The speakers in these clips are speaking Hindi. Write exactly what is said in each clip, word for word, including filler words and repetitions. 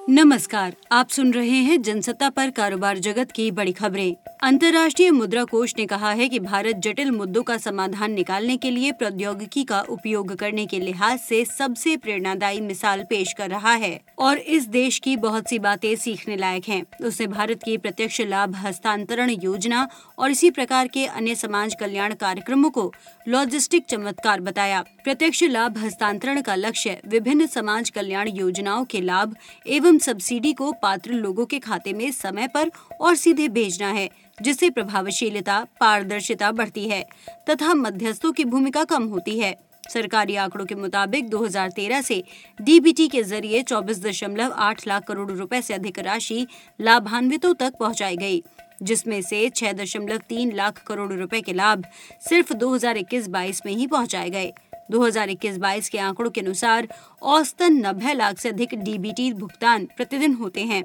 नमस्कार, आप सुन रहे हैं जनसत्ता पर कारोबार जगत की बड़ी खबरें। अंतर्राष्ट्रीय मुद्रा कोष ने कहा है कि भारत जटिल मुद्दों का समाधान निकालने के लिए प्रौद्योगिकी का उपयोग करने के लिहाज से सबसे प्रेरणादायी मिसाल पेश कर रहा है और इस देश की बहुत सी बातें सीखने लायक हैं। उसने भारत की प्रत्यक्ष लाभ हस्तांतरण योजना और इसी प्रकार के अन्य समाज कल्याण कार्यक्रमों को लॉजिस्टिक चमत्कार बताया। प्रत्यक्ष लाभ हस्तांतरण का लक्ष्य विभिन्न समाज कल्याण योजनाओं के लाभ एवं सब्सिडी को पात्र लोगों के खाते में समय पर और सीधे भेजना है, जिससे प्रभावशीलता, पारदर्शिता बढ़ती है तथा मध्यस्थों की भूमिका कम होती है। सरकारी आंकड़ों के मुताबिक दो हज़ार तेरह से डीबीटी के जरिए चौबीस दशमलव आठ लाख करोड़ रुपए से अधिक राशि लाभान्वितों तक पहुंचाई गई, जिसमें से छह दशमलव तीन लाख करोड़ रुपए के लाभ सिर्फ दो हज़ार इक्कीस बाईस में ही पहुंचाए गए। दो हज़ार इक्कीस बाईस के आंकड़ों के अनुसार औसतन नब्बे लाख से अधिक डीबीटी भुगतान प्रतिदिन होते हैं।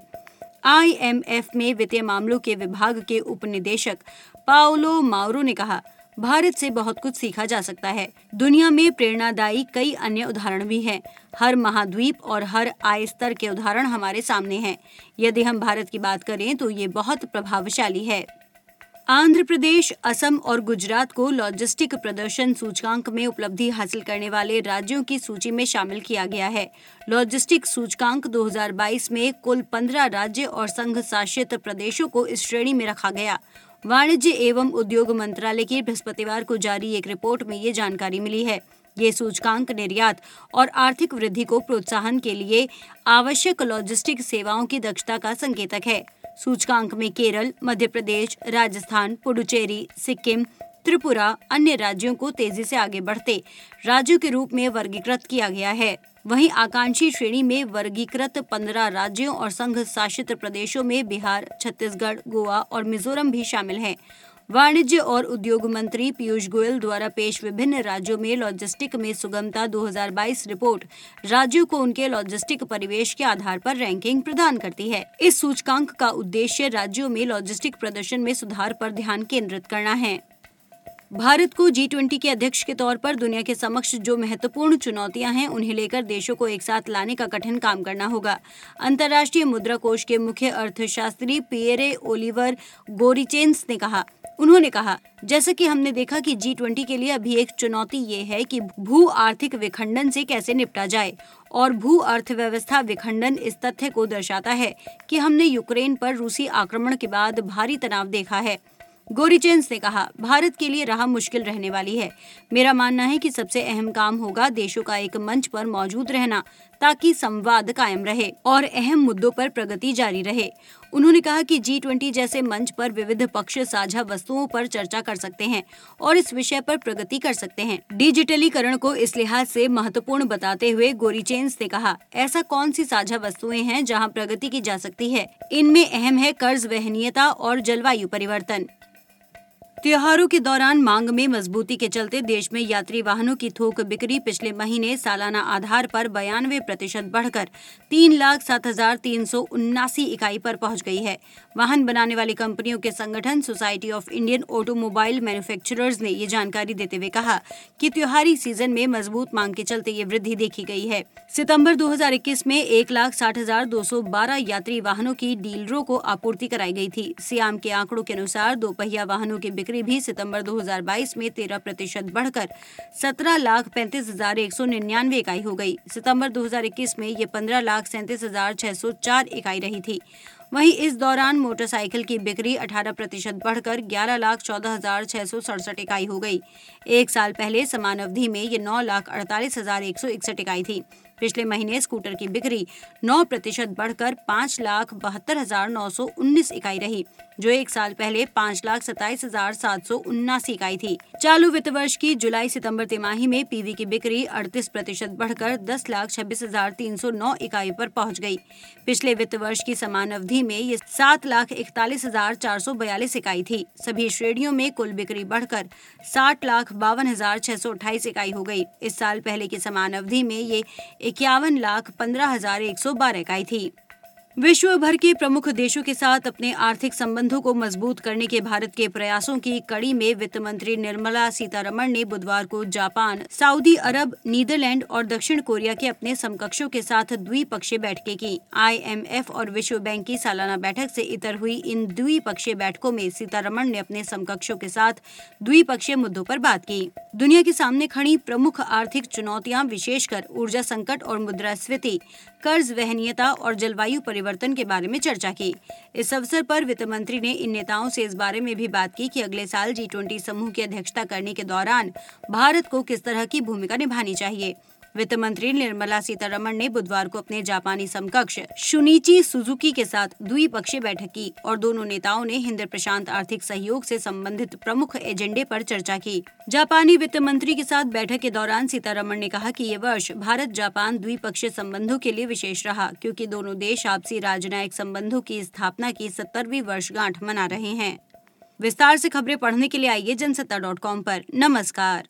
आईएमएफ में वित्तीय मामलों के विभाग के उप निदेशक पाओलो माउरो ने कहा, भारत से बहुत कुछ सीखा जा सकता है। दुनिया में प्रेरणादायी कई अन्य उदाहरण भी हैं। हर महाद्वीप और हर आय स्तर के उदाहरण हमारे सामने हैं। यदि हम भारत की बात करें तो ये बहुत प्रभावशाली है। आंध्र प्रदेश, असम और गुजरात को लॉजिस्टिक प्रदर्शन सूचकांक में उपलब्धि हासिल करने वाले राज्यों की सूची में शामिल किया गया है। लॉजिस्टिक सूचकांक दो हज़ार बाईस में कुल पंद्रह राज्य और संघ शासित प्रदेशों को इस श्रेणी में रखा गया। वाणिज्य एवं उद्योग मंत्रालय की बृहस्पतिवार को जारी एक रिपोर्ट में ये जानकारी मिली है। ये सूचकांक निर्यात और आर्थिक वृद्धि को प्रोत्साहन के लिए आवश्यक लॉजिस्टिक सेवाओं की दक्षता का संकेतक है। सूचकांक में केरल, मध्य प्रदेश, राजस्थान, पुडुचेरी, सिक्किम, त्रिपुरा अन्य राज्यों को तेजी से आगे बढ़ते राज्यों के रूप में वर्गीकृत किया गया है। वहीं आकांक्षी श्रेणी में वर्गीकृत पंद्रह राज्यों और संघ शासित प्रदेशों में बिहार, छत्तीसगढ़, गोवा और मिजोरम भी शामिल हैं। वाणिज्य और उद्योग मंत्री पीयूष गोयल द्वारा पेश विभिन्न राज्यों में लॉजिस्टिक में सुगमता दो हज़ार बाईस रिपोर्ट राज्यों को उनके लॉजिस्टिक परिवेश के आधार पर रैंकिंग प्रदान करती है। इस सूचकांक का उद्देश्य राज्यों में लॉजिस्टिक प्रदर्शन में सुधार पर ध्यान केंद्रित करना है। भारत को जी ट्वेंटी के अध्यक्ष के तौर पर दुनिया के समक्ष जो महत्वपूर्ण चुनौतियां हैं, उन्हें लेकर देशों को एक साथ लाने का कठिन काम करना होगा। अंतर्राष्ट्रीय मुद्रा कोष के मुख्य अर्थशास्त्री पियरे ओलिवर गोरिचेन्स ने कहा। उन्होंने कहा, जैसा कि हमने देखा कि जी ट्वेंटी के लिए अभी एक चुनौती ये है कि भू आर्थिक विखंडन से कैसे निपटा जाए और भू अर्थव्यवस्था विखंडन इस तथ्य को दर्शाता है कि हमने यूक्रेन पर रूसी आक्रमण के बाद भारी तनाव देखा है। गोरिचेन्स ने कहा, भारत के लिए राह मुश्किल रहने वाली है। मेरा मानना है कि सबसे अहम काम होगा देशों का एक मंच पर मौजूद रहना ताकि संवाद कायम रहे और अहम मुद्दों पर प्रगति जारी रहे। उन्होंने कहा कि जी ट्वेंटी जैसे मंच पर विविध पक्ष साझा वस्तुओं पर चर्चा कर सकते हैं और इस विषय पर प्रगति कर सकते हैं। डिजिटलीकरण को इस लिहाज से महत्वपूर्ण बताते हुए गोरिचेन्स ने कहा, ऐसा कौन सी साझा वस्तुएं हैं जहां प्रगति की जा सकती है? इनमें अहम है कर्ज वहनीयता और जलवायु परिवर्तन। त्योहारों के दौरान मांग में मजबूती के चलते देश में यात्री वाहनों की थोक बिक्री पिछले महीने सालाना आधार पर बयानवे प्रतिशत बढ़कर तीन लाख सात हजार तीन सौ उन्नासी इकाई पर पहुंच गई है। वाहन बनाने वाली कंपनियों के संगठन society of Indian automobile manufacturers ने ये जानकारी देते हुए कहा कि त्योहारी सीजन में मजबूत मांग के चलते ये वृद्धि देखी गई है। सितंबर दो हज़ार इक्कीस में एक लाख साठ हजार दो सौ बारह यात्री वाहनों की डीलरों को आपूर्ति कराई गई थी। सियाम के आंकड़ों के अनुसार दोपहिया वाहनों की बिक्री भी सितंबर दो हज़ार बाईस में तेरह प्रतिशत बढ़कर सत्रह लाख पैंतीस हजार एक सौ निन्यानवे इकाई हो गई। सितंबर दो हज़ार इक्कीस में ये पंद्रह लाख सैंतीस हजार छह सौ चार इकाई रही थी। वहीं इस दौरान मोटरसाइकिल की बिक्री अठारह प्रतिशत बढ़कर ग्यारह लाख चौदह हजार छह सौ सड़सठ इकाई हो गई। एक साल पहले समान अवधि में ये नौ लाख अड़तालीस हजार एक सौ इकसठ इकाई थी। पिछले महीने स्कूटर की बिक्री नौ प्रतिशत बढ़कर पाँच लाख बहत्तर हजार नौ सौ उन्नीस इकाई रही, जो एक साल पहले पाँच लाख सत्ताईस हजार सात सौ उन्नासी इकाई थी। चालू वित्त वर्ष की जुलाई सितंबर तिमाही में पीवी की बिक्री अड़तीस प्रतिशत बढ़कर दस लाख छब्बीस हजार तीन सौ नौ इकाई पर पहुंच गई। पिछले वित्त वर्ष की समान अवधि में ये सात लाख इकतालीस हजार चार सौ बयालीस इकाई थी। सभी श्रेणियों में कुल बिक्री बढ़कर साठ लाख बावन हजार छह सौ अट्ठाईस इकाई हो गई। इस साल पहले की समान अवधि में ये इक्यावन लाख पंद्रह हजार एक सौ बारह इकाई थी। विश्व भर के प्रमुख देशों के साथ अपने आर्थिक संबंधों को मजबूत करने के भारत के प्रयासों की कड़ी में वित्त मंत्री निर्मला सीतारमण ने बुधवार को जापान, सऊदी अरब, नीदरलैंड और दक्षिण कोरिया के अपने समकक्षों के साथ द्विपक्षीय बैठकें की। आई एम एफ और विश्व बैंक की सालाना बैठक से इतर हुई इन द्विपक्षीय बैठकों में सीतारमण ने अपने समकक्षों के साथ द्विपक्षीय मुद्दों पर बात की। दुनिया के सामने खड़ी प्रमुख आर्थिक चुनौतियां, विशेषकर ऊर्जा संकट और मुद्रास्फीति, कर्ज वहनीयता और जलवायु परिवर्तन के बारे में चर्चा की। इस अवसर पर वित्त मंत्री ने इन नेताओं से इस बारे में भी बात की कि अगले साल जी ट्वेंटी समूह की अध्यक्षता करने के दौरान भारत को किस तरह की भूमिका निभानी चाहिए। वित्त मंत्री निर्मला सीतारमण ने बुधवार को अपने जापानी समकक्ष शुनिची सुजुकी के साथ द्विपक्षीय बैठक की और दोनों नेताओं ने हिंद प्रशांत आर्थिक सहयोग से संबंधित प्रमुख एजेंडे पर चर्चा की। जापानी वित्त मंत्री के साथ बैठक के दौरान सीतारमण ने कहा कि ये वर्ष भारत जापान द्विपक्षीय संबंधों के लिए विशेष रहा, क्योंकि दोनों देश आपसी राजनयिक संबंधों की स्थापना की सत्तरवीं वर्षगांठ मना रहे हैं। विस्तार से खबरें पढ़ने के लिए आइए जनसत्ता डॉट कॉम पर। नमस्कार।